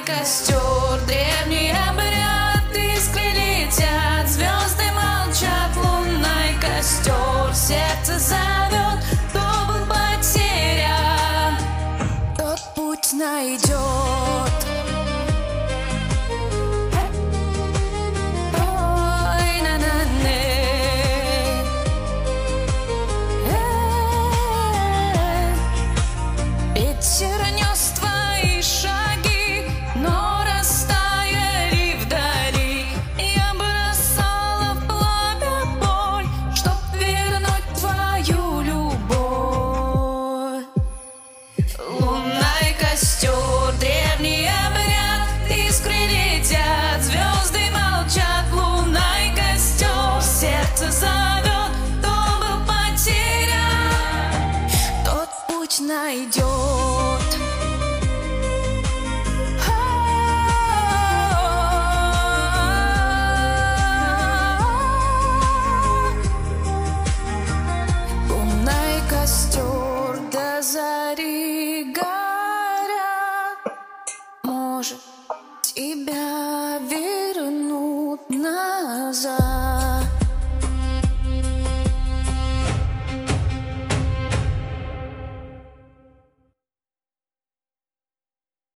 костер, древний обряд, искры летят, звезды молчат, лунный костер, сердце зовет, кто был потерян, тот путь найдет. Ветер нес твои шаги, но растаяли вдали. Я бросала в пламя боль, чтоб вернуть твою любовь. Лунный костер, древний обряд, искры летят, звезды молчат, лунный костер, сердце зовет, кто был потерян, тот путь найдет. Лунный костер до зари горят, может, тебя вернут назад.